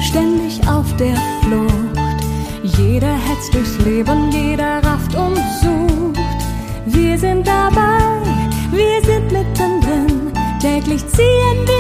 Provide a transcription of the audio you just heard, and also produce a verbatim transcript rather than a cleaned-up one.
ständig auf der Flucht. Jeder hetzt durchs Leben, jeder rafft und sucht. Wir sind dabei, wir sind mittendrin, täglich ziehen wir